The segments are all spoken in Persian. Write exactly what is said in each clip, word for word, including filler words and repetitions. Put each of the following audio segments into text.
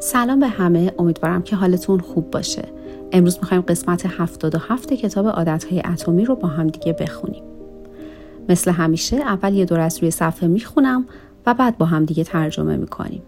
سلام به همه، امیدوارم که حالتون خوب باشه. امروز میخوایم قسمت هفتاد و هفت کتاب عادتهای اتمی رو با هم دیگه بخونیم. مثل همیشه اول یه دور از روی صفحه میخونم و بعد با هم دیگه ترجمه میکنیم.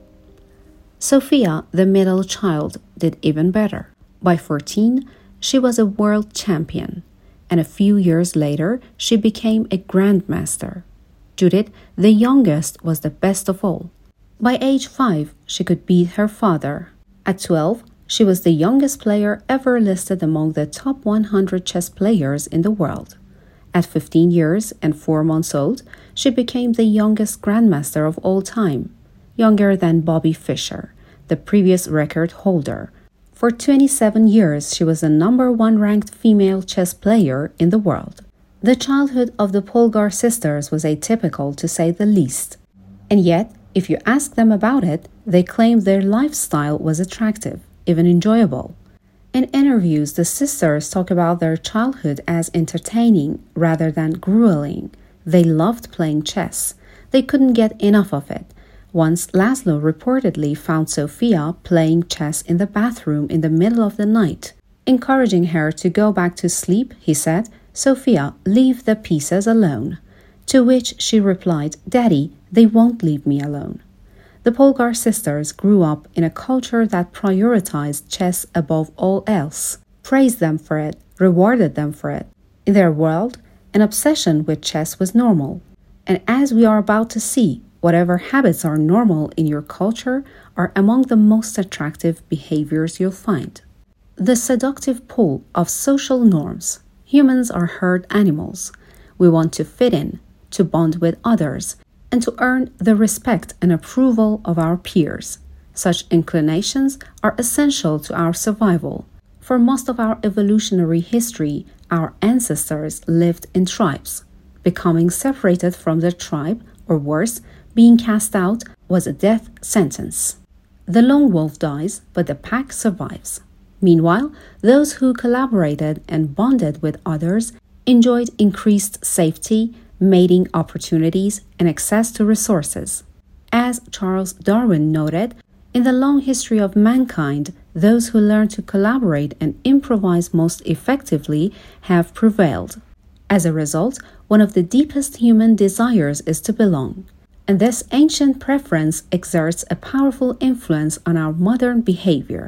Sophia, the middle child, did even better. By fourteen, she was a world champion, and a few years later, she became a grandmaster. Judith, the youngest, was the best of all. By age five, she could beat her father. At twelve, she was the youngest player ever listed among the top one hundred chess players in the world. At fifteen years and four months old, she became the youngest grandmaster of all time, younger than Bobby Fischer, the previous record holder. For twenty-seven years, she was the number one ranked female chess player in the world. The childhood of the Polgar sisters was atypical, to say the least. And yet, if you ask them about it, they claim their lifestyle was attractive, even enjoyable. In interviews, the sisters talk about their childhood as entertaining rather than grueling. They loved playing chess. They couldn't get enough of it. Once, Laszlo reportedly found Sophia playing chess in the bathroom in the middle of the night. Encouraging her to go back to sleep, he said, "Sophia, leave the pieces alone." To which she replied, "Daddy, they won't leave me alone." The Polgar sisters grew up in a culture that prioritized chess above all else, praised them for it, rewarded them for it. In their world, an obsession with chess was normal. And as we are about to see, whatever habits are normal in your culture are among the most attractive behaviors you'll find. The seductive pull of social norms. Humans are herd animals. We want to fit in, to bond with others, and to earn the respect and approval of our peers. Such inclinations are essential to our survival. For most of our evolutionary history, our ancestors lived in tribes. Becoming separated from their tribe, or worse, being cast out, was a death sentence. The lone wolf dies, but the pack survives. Meanwhile, those who collaborated and bonded with others enjoyed increased safety, mating opportunities, and access to resources. As Charles Darwin noted, in the long history of mankind, those who learn to collaborate and improvise most effectively have prevailed. As a result, one of the deepest human desires is to belong, and this ancient preference exerts a powerful influence on our modern behavior.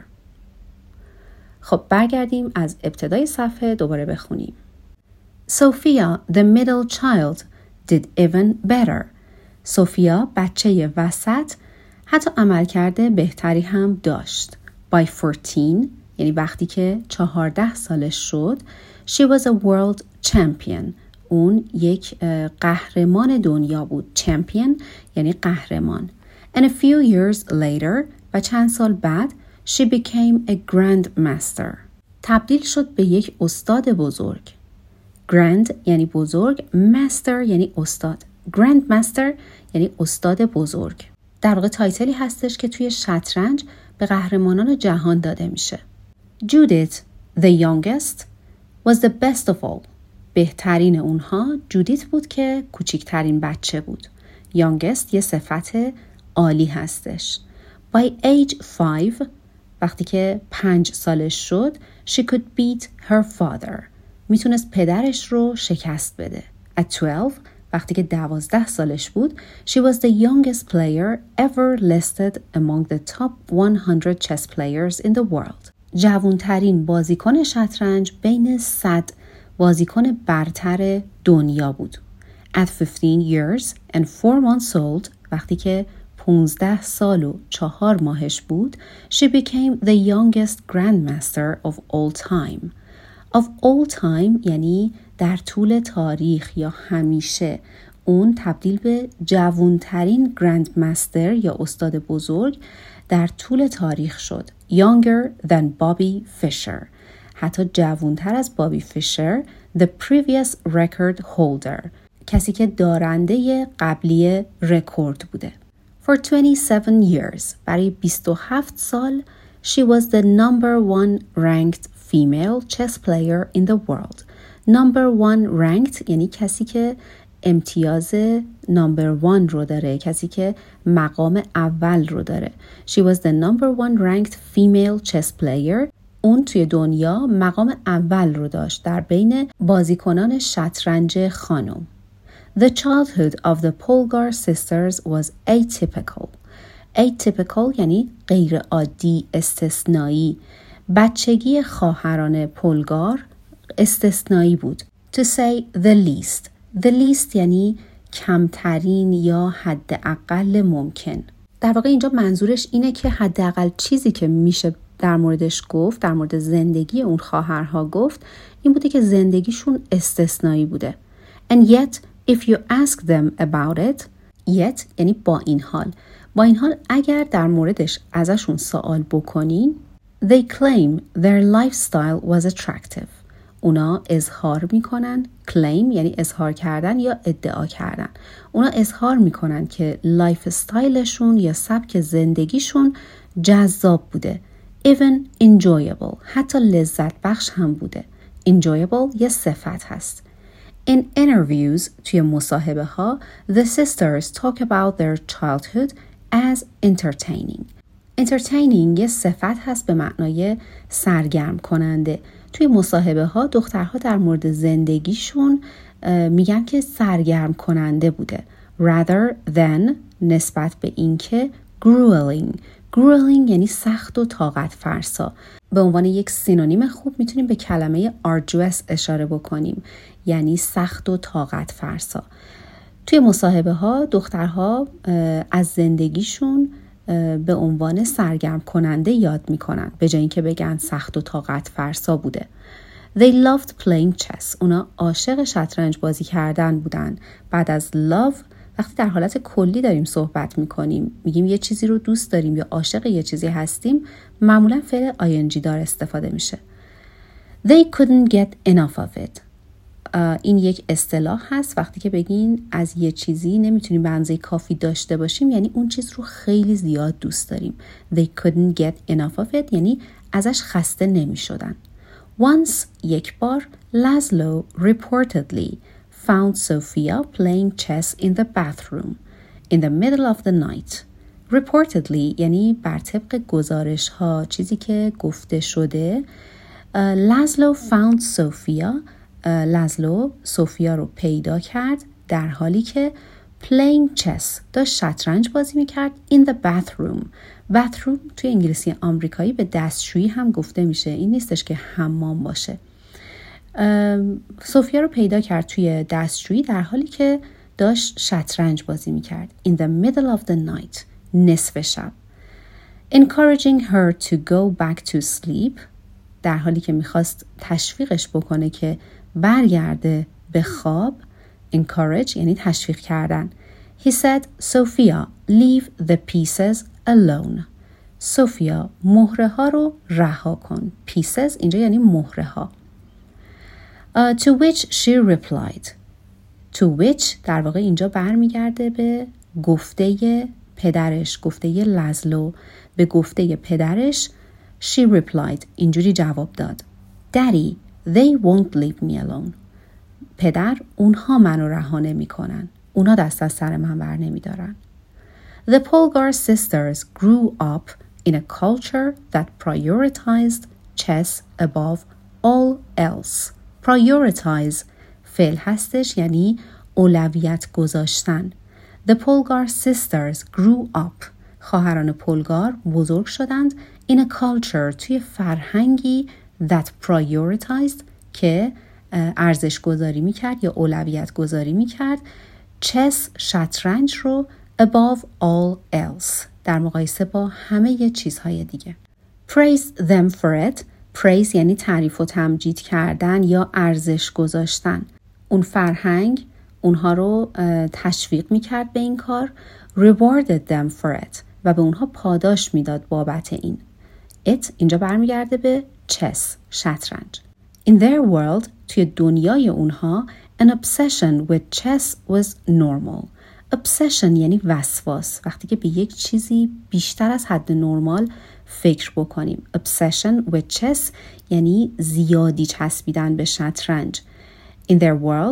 خب برگردیم از ابتدای صفحه دوباره بخونیم. Sophia, the middle child, did even better. Sophia, بچه وسط، حتی عملکرد بهتری هم داشت. By fourteen, یعنی وقتی که چهارده سالش شد, she was a world champion. اون یک قهرمان دنیا بود. Champion یعنی قهرمان. And a few years later, و چند سال بعد, she became a grandmaster. تبدیل شد به یک استاد بزرگ. Grand یعنی بزرگ، master یعنی استاد. Grandmaster یعنی استاد بزرگ. در واقع تایتلی هستش که توی شطرنج به قهرمانان جهان داده میشه. Judith, the youngest, was the best of all. بهترین اونها جودیت بود که کوچکترین بچه بود. Youngest یه صفت عالی هستش. By age five, وقتی که پنج سالش شد, she could beat her father. میتونست پدرش رو شکست بده. At twelve, وقتی که دوازده سالش بود, she was the youngest player ever listed among the top one hundred chess players in the world. جوانترین بازیکن شطرنج بین صد بازیکن برتر دنیا بود. At fifteen years and four months old, وقتی که پونزده سال و چهار ماهش بود, she became the youngest grandmaster of all time. Of all time یعنی در طول تاریخ یا همیشه. اون تبدیل به جوانترین گرندمستر یا استاد بزرگ در طول تاریخ شد. Younger than Bobby Fischer. حتی جوانتر از بابی فیشر, the previous record holder. کسی که دارنده قبلی رکورد بوده. For twenty-seven years, برای بیست و هفت سال, she was the number one ranked female chess player in the world. Number one ranked یعنی کسی که امتیاز نمبر وان رو داره، کسی که مقام اول رو داره. She was the number one ranked female chess player. اون توی دنیا مقام اول رو داشت در بین بازیکنان شطرنج خانم. The childhood of the Polgar sisters was atypical. Atypical یعنی غیر عادی، استثنایی. بچگی خواهران پولگار استثنایی بود. To say the least. The least یعنی کمترین یا حداقل ممکن. در واقع اینجا منظورش اینه که حداقل چیزی که میشه در موردش گفت، در مورد زندگی اون خواهرها گفت، این بوده که زندگیشون استثنایی بوده. And yet, if you ask them about it, yet یعنی با این حال. با این حال اگر در موردش ازشون سوال بکنین، they claim their lifestyle was attractive. اونا اظهار میکنن، claim یعنی اظهار کردن یا ادعا کردن. اونا اظهار میکنن که لایف استایلشون یا سبک زندگیشون جذاب بوده. even enjoyable، حتی لذت بخش هم بوده. enjoyable یه صفت هست. In interviews توی مصاحبه ها the sisters talk about their childhood as entertaining. entertaining یه صفت هست به معنای سرگرم کننده. توی مصاحبه ها دخترها در مورد زندگیشون میگن که سرگرم کننده بوده. rather than نسبت به این که grueling. grueling یعنی سخت و طاقت فرسا. به عنوان یک سینونیم خوب میتونیم به کلمه arduous اشاره بکنیم، یعنی سخت و طاقت فرسا. توی مصاحبه ها دخترها از زندگیشون به عنوان سرگرم کننده یاد میکنن به جای اینکه بگن سخت و طاقت فرسا بوده. They loved playing chess. اونا عاشق شطرنج بازی کردن بودن. بعد از love وقتی در حالت کلی داریم صحبت میکنیم، میگیم یه چیزی رو دوست داریم یا عاشق یه چیزی هستیم، معمولا فعل آی ان جی دار استفاده میشه. They couldn't get enough of it. این یک اصطلاح هست وقتی که بگین از یه چیزی نمیتونیم به اندازه کافی داشته باشیم، یعنی اون چیز رو خیلی زیاد دوست داریم. They couldn't get enough of it یعنی ازش خسته نمیشدن. Once یک بار Laszlo reportedly found Sofia playing chess in the bathroom in the middle of the night. Reportedly یعنی بر طبق گزارش ها، چیزی که گفته شده. Laszlo found Sofia لازلو سوفیا رو پیدا کرد در حالی که playing chess داشت شطرنج بازی میکرد in the bathroom. bathroom توی انگلیسی آمریکایی به دستشویی هم گفته میشه، این نیستش که حمام باشه. سوفیا رو پیدا کرد توی دستشویی در حالی که داشت شطرنج بازی میکرد in the middle of the night، نصف شب. encouraging her to go back to sleep در حالی که میخواست تشویقش بکنه که برگرده به خواب. encourage یعنی تشویق کردن. He said, Sophia, leave the pieces alone. سوفیا مهره ها رو رها کن. pieces اینجا یعنی مهره ها. Uh, to which she replied. To which در واقع اینجا برمیگرده به گفته پدرش، گفته لازلو. به گفته پدرش she replied اینجوری جواب داد. Daddy, they won't leave me alone. پدر، اونها منو رها نمی کنن. اونها دست از سر من بر نمی دارن. The Polgar sisters grew up in a culture that prioritized chess above all else. Prioritize فعل هستش یعنی اولویت گذاشتن. The Polgar sisters grew up. خواهران پولگار بزرگ شدند in a culture توی فرهنگی that prioritized که ارزش گذاری میکرد یا اولویت گذاری میکرد چس شطرنج رو above all else در مقایسه با همه چیزهای دیگه. Praise them for it. Praise یعنی تعریف و تمجید کردن یا ارزش گذاشتن. اون فرهنگ اونها رو تشویق میکرد به این کار. Rewarded them for it و به اونها پاداش میداد بابت این. It اینجا برمیگرده به چس شطرنج. In their world توی دنیای اونها an obsession with chess was normal. obsession یعنی وسواس، وقتی که به یک چیزی بیشتر از حد نرمال فکر بکنیم. obsession with chess یعنی زیادی چسبیدن به شطرنج. In their world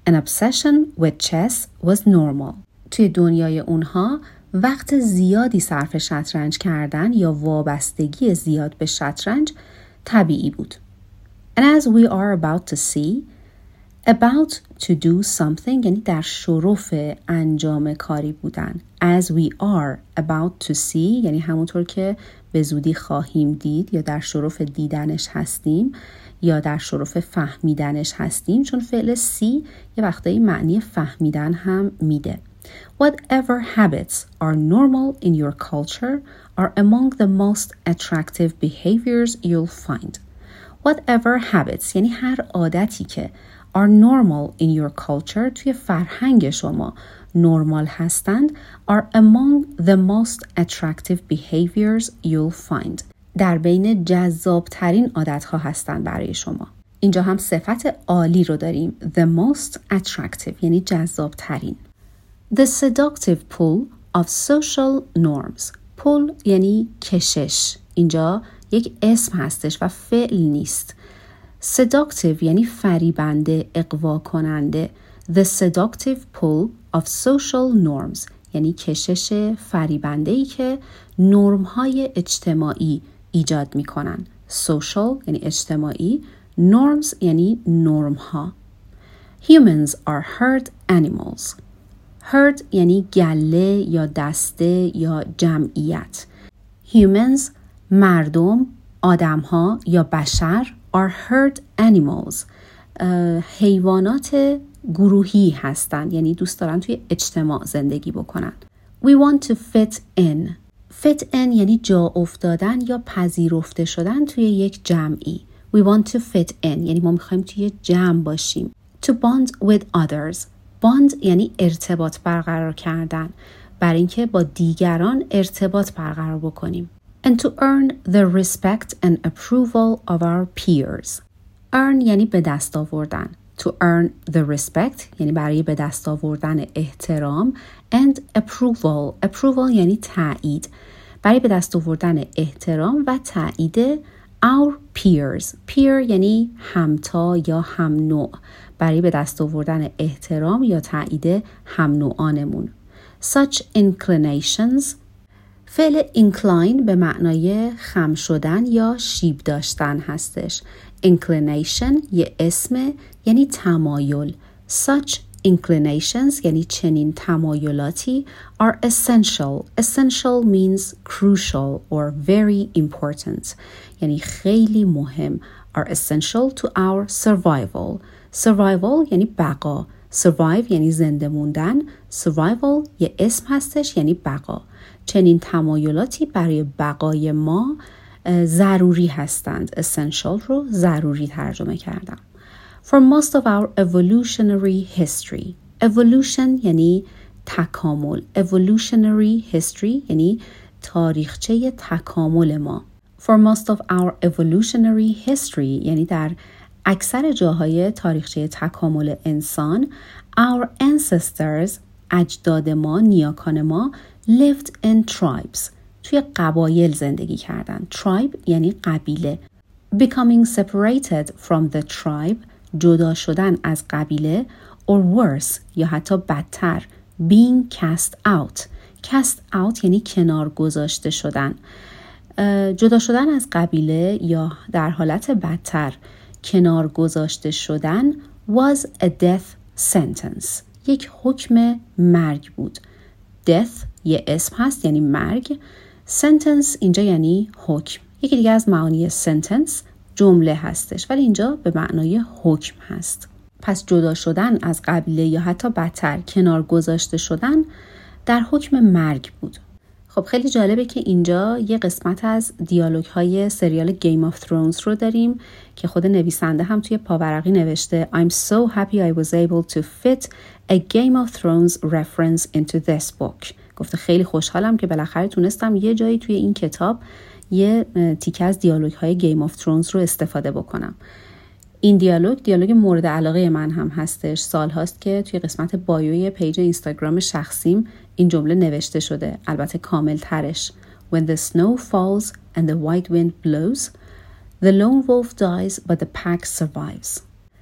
An obsession with chess was normal. توی دنیای اونها وقت زیادی صرف شطرنج کردن یا وابستگی زیاد به شطرنج طبیعی بود. And as we are about to see, about to do something یعنی در شرف انجام کاری بودن. As we are about to see یعنی همونطور که به زودی خواهیم دید یا در شرف دیدنش هستیم یا در شرف فهمیدنش هستیم، چون فعل see یه وقتایی معنی فهمیدن هم میده. Whatever habits are normal in your culture are among the most attractive behaviors you'll find. Whatever habits یعنی هر عادتی که are normal in your culture توی فرهنگ شما نرمال هستند are among the most attractive behaviors you'll find. در بین جذاب ترین عادت ها هستند برای شما. اینجا هم صفت عالی رو داریم. The most attractive یعنی جذاب ترین. The seductive pull of social norms. pull یعنی کشش. اینجا یک اسم هستش و فعل نیست. Seductive یعنی فریبنده، اغوا کننده. The seductive pull of social norms یعنی کشش فریبنده‌ای که نرم‌های اجتماعی ایجاد می‌کنن. Social یعنی اجتماعی، norms یعنی نرم‌ها. Humans are herd animals. herd یعنی گله یا دسته یا جمعیت. Humans مردم، آدم‌ها یا بشر are herd animals. حیوانات گروهی هستند، یعنی دوست دارن توی اجتماع زندگی بکنن. We want to fit in. fit in یعنی جا افتادن یا پذیرفته شدن توی یک جمعی. We want to fit in یعنی ما میخوایم توی جمع باشیم. To bond with others. bond یعنی ارتباط برقرار کردن، برای اینکه با دیگران ارتباط برقرار بکنیم. And to earn the respect and approval of our peers. earn یعنی به دست آوردن. To earn the respect یعنی برای به دست آوردن احترام. And approval. approval یعنی تایید. برای به دست آوردن احترام و تایید our peers. peer یعنی همتا یا هم نوع. برای به دست آوردن احترام یا تایید هم نوعانمون. Such inclinations. فعل incline به معنای خم شدن یا شیب داشتن هستش. inclination یه اسم یعنی تمایل. such inclinations یعنی چنین تمایلاتی are essential. essential means crucial or very important. یعنی خیلی مهم. are essential to our survival. survival یعنی بقا. survive یعنی زنده موندن. survival یه اسم هستش یعنی بقا. چنین تمایلاتی برای بقای ما ضروری هستند. essential رو ضروری ترجمه کردم. For most of our evolutionary history. evolution یعنی تکامل. evolutionary history یعنی تاریخچه تکامل ما. For most of our evolutionary history یعنی در اکثر جاهای تاریخچه تکامل انسان our ancestors اجداد ما، نیاکان ما lived in tribes. توی قبایل زندگی کردن. tribe یعنی قبیله. Becoming separated from the tribe جدا شدن از قبیله or worse یا حتی بدتر being cast out. cast out یعنی کنار گذاشته شدن. جدا شدن از قبیله یا در حالت بدتر کنار گذاشته شدن was a death sentence. یک حکم مرگ بود. death یه اسم هست یعنی مرگ. sentence اینجا یعنی حکم. یکی دیگه از معانی sentence جمله هستش ولی اینجا به معنای حکم هست. پس جدا شدن از قبیله یا حتی بدتر کنار گذاشته شدن در حکم مرگ بود. خب خیلی جالبه که اینجا یه قسمت از دیالوگ های سریال Game of Thrones رو داریم که خود نویسنده هم توی پاورقی نوشته I'm so happy I was able to fit a Game of Thrones reference into this book. گفته خیلی خوشحالم که بالاخره تونستم یه جایی توی این کتاب یه تیکه از دیالوگ های Game of Thrones رو استفاده بکنم. این دیالوگ دیالوگ مورد علاقه من هم هستش. سال هاست که توی قسمت بایوی پیج اینستاگرام شخصیم این جمله نوشته شده، البته کامل ترش. When the snow falls and the white wind blows, the lone wolf dies but the pack survives.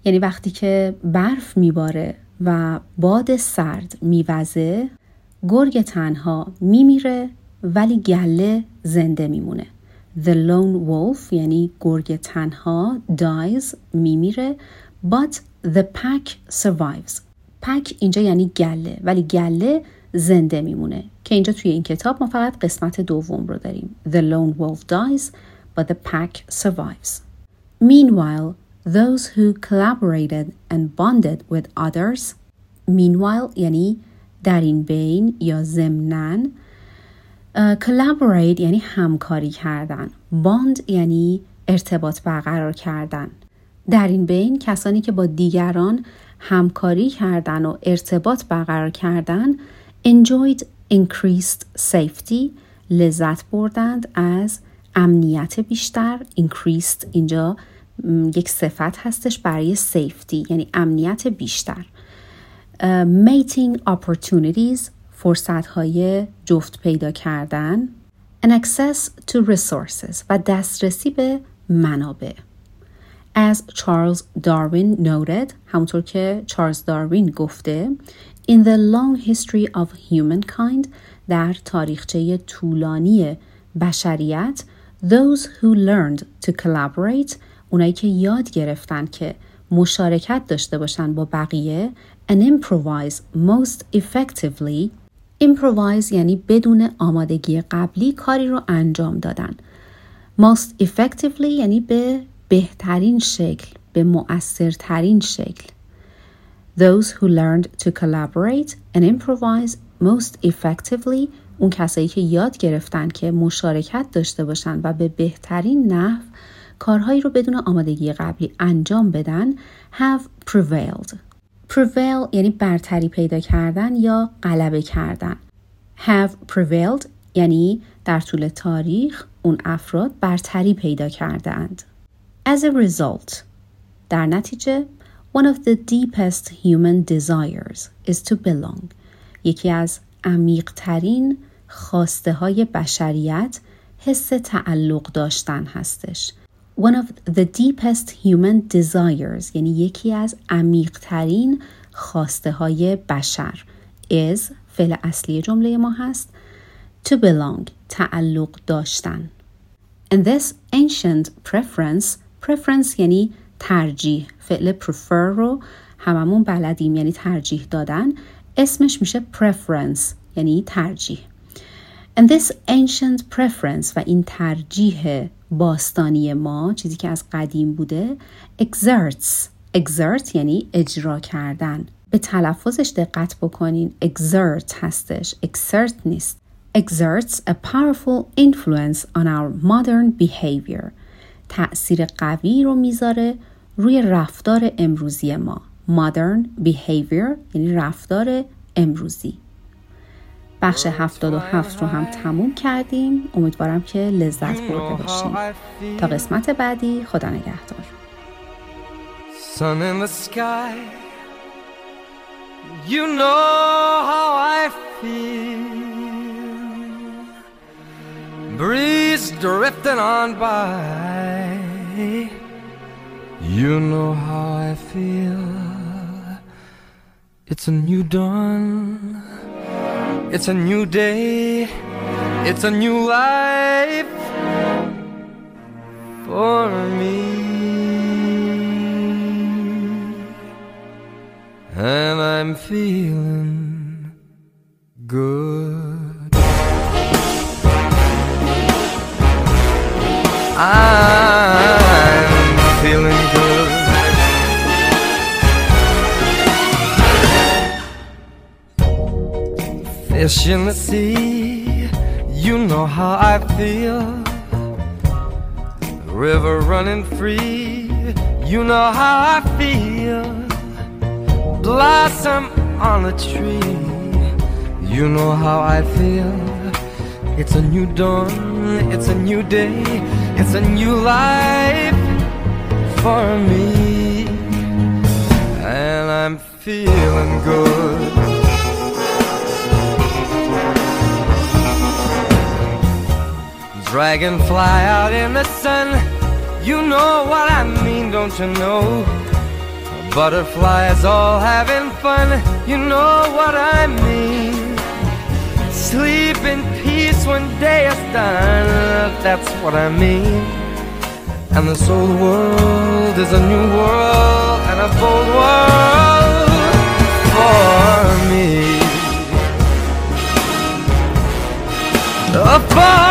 یعنی وقتی که برف میباره و باد سرد میوزه، گرگ تنها میمیره ولی گله زنده میمونه. The lone wolf یعنی گرگ تنها dies میمیره but the pack survives. pack اینجا یعنی گله ولی گله زنده میمونه که اینجا توی این کتاب ما فقط قسمت دوم رو داریم. The lone wolf dies but the pack survives. Meanwhile, those who collaborated and bonded with others. Meanwhile یعنی در این بین یا ضمناً. uh, collaborate یعنی همکاری کردن. bond یعنی ارتباط برقرار کردن. در این بین کسانی که با دیگران همکاری کردن و ارتباط برقرار کردن enjoyed increased safety لذت بردند از امنیت بیشتر. increased اینجا یک صفت هستش برای safety یعنی امنیت بیشتر. uh, mating opportunities فرصت‌های جفت پیدا کردن. and access to resources و دسترسی به منابع. As Charles Darwin noted همونطور که چارلز داروین گفته in the long history of humankind در تاریخچه طولانی بشریت those who learned to collaborate اونایی که یاد گرفتن که مشارکت داشته باشن با بقیه and improvise most effectively. improvise یعنی بدون آمادگی قبلی کاری رو انجام دادن. most effectively یعنی به بهترین شکل، به مؤثرترین شکل. Those who learned to collaborate and improvise most effectively اون کسایی که یاد گرفتن که مشارکت داشته باشن و به بهترین نحو کارهایی رو بدون آمادگی قبلی انجام بدن have prevailed. prevail یعنی برتری پیدا کردن یا غلبه کردن. have prevailed یعنی در طول تاریخ اون افراد برتری پیدا کردند. As a result در نتیجه one of the deepest human desires is to belong. یکی از عمیق‌ترین خواسته های بشریت حس تعلق داشتن هستش. One of the deepest human desires یعنی یکی از عمیق‌ترین خواسته های بشر is فعل اصلی جمله ما هست to belong تعلق داشتن. And this ancient preference preference یعنی ترجیح. فعل prefer رو هممون بلدیم یعنی ترجیح دادن. اسمش میشه preference یعنی ترجیح. And this ancient preference و این ترجیح باستانی ما چیزی که از قدیم بوده exerts exert یعنی اجرا کردن. به تلفظش دقت بکنین. exert هستش exert نیست. exerts a powerful influence on our modern behavior. تأثیر قوی رو میذاره روی رفتار امروزی ما. modern behavior یعنی رفتار امروزی. بخش هفتاد و هفت رو هم تموم کردیم. امیدوارم که لذت برده باشیم. تا قسمت بعدی خدا نگهدار. Sun in the sky, you know how I feel. Breeze drifting on by, you know how I feel. It's a new dawn, it's a new day, it's a new life for me. And I'm feeling good. I'm feeling good. Fish in the sea, you know how I feel. The river running free, you know how I feel. Blossom on a tree, you know how I feel. It's a new dawn, it's a new day, it's a new life for me. And I'm feeling good. Dragonfly out in the sun, you know what I mean, don't you know? Butterflies all having fun, you know what I mean. Sleep in peace when day is done, that's what I mean. And this old world is a new world and a bold world for me. For